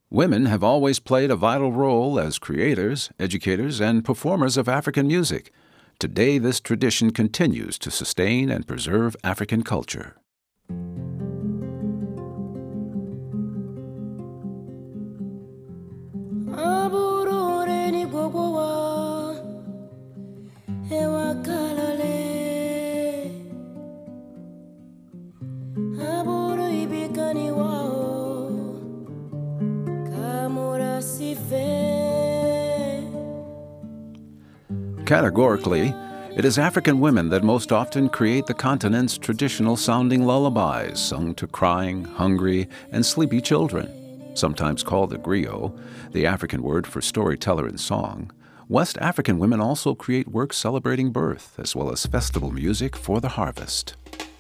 Women have always played a vital role as creators, educators, and performers of African music. Today, this tradition continues to sustain and preserve African culture. Categorically, it is African women that most often create the continent's traditional-sounding lullabies sung to crying, hungry, and sleepy children. Sometimes called the griot, the African word for storyteller in song, West African women also create works celebrating birth, as well as festival music for the harvest.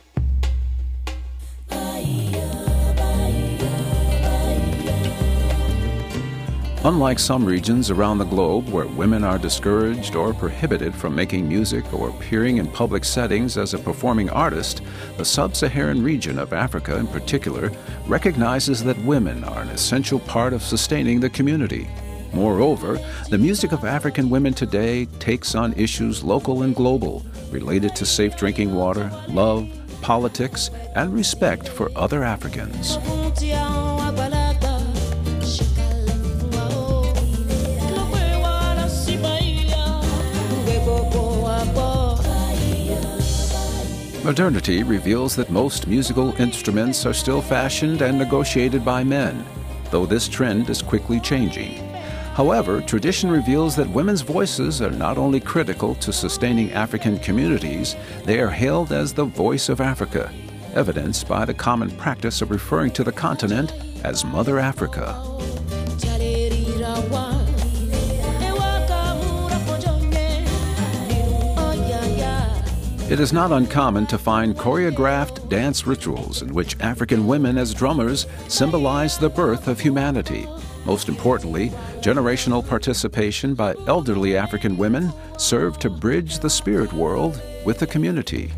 Unlike some regions around the globe where women are discouraged or prohibited from making music or appearing in public settings as a performing artist, the sub-Saharan region of Africa in particular recognizes that women are an essential part of sustaining the community. Moreover, the music of African women today takes on issues local and global related to safe drinking water, love, politics, and respect for other Africans. Modernity reveals that most musical instruments are still fashioned and negotiated by men, though this trend is quickly changing. However, tradition reveals that women's voices are not only critical to sustaining African communities, they are hailed as the voice of Africa, evidenced by the common practice of referring to the continent as Mother Africa. It is not uncommon to find choreographed dance rituals in which African women as drummers symbolize the birth of humanity. Most importantly, generational participation by elderly African women serve to bridge the spirit world with the community.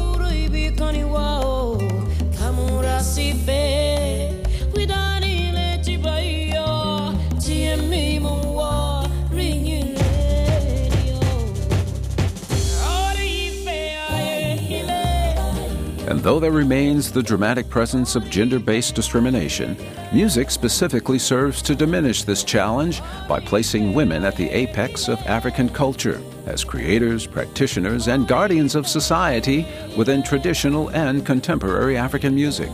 And though there remains the dramatic presence of gender-based discrimination, music specifically serves to diminish this challenge by placing women at the apex of African culture as creators, practitioners, and guardians of society within traditional and contemporary African music.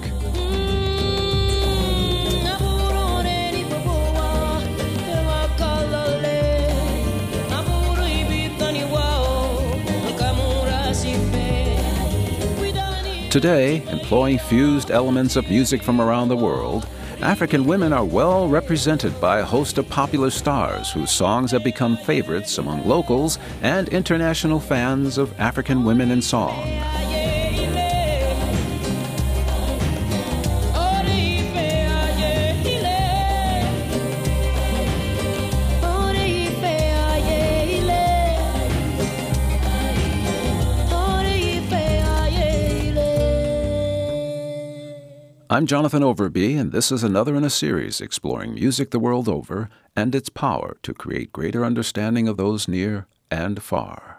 Today, employing fused elements of music from around the world, African women are well represented by a host of popular stars whose songs have become favorites among locals and international fans of African women in song. I'm Jonathan Overby, and this is another in a series exploring music the world over and its power to create greater understanding of those near and far.